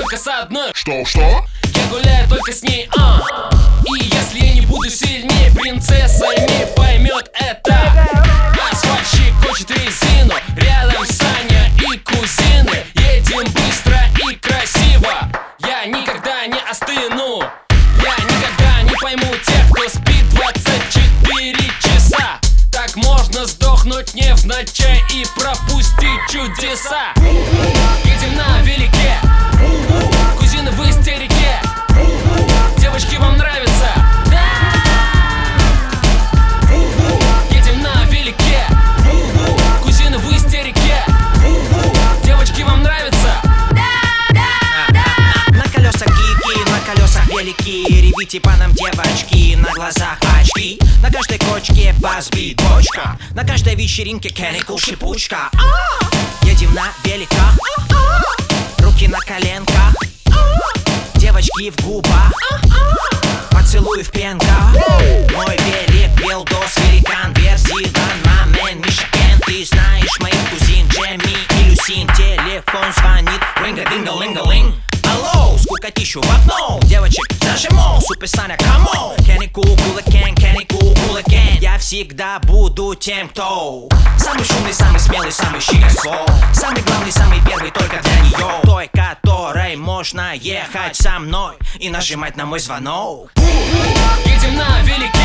только с одной. Что? Я гуляю только с ней, И если я не буду сильнее, принцесса не поймет это. Асфальтщик хочет резину, рядом Саня и кузины. Едем быстро и красиво, я никогда не остыну. Я никогда не пойму тех, кто спит 24 часа. Так можно сдохнуть невзначай и пропустить чудеса. Едем на велике, кузины в истерике. Девочки, вам нравится? Да! Едем на велике, кузины в истерике. Девочки, вам нравится? На колесах гики, на колесах велики. Ревите по нам девочки, на глазах очки. На каждой кочке бас-бит бочка, на каждой вечеринке Chemical шипучка. Едем на великах, руки на коленках, девочки в губах, поцелуй в пенках. Мой велик, Велдос, великан, Верзидан, Мамен, Мишакен. Ты знаешь моих кузин Джемми и Люсин. Телефон звонит, ринга-динга-линга-линг. Алло, скукотищу в окно. Девочек зажиму, Супер Саня, камон. Kenny Cool, Cool again, Kenny Cool, Cool again. Я всегда буду тем, кто самый шумный, самый смелый, самый щегольской. Самый главный, самый первый только для нее. Той, которой можно ехать со мной и нажимать на мой звонок. Едем на велике,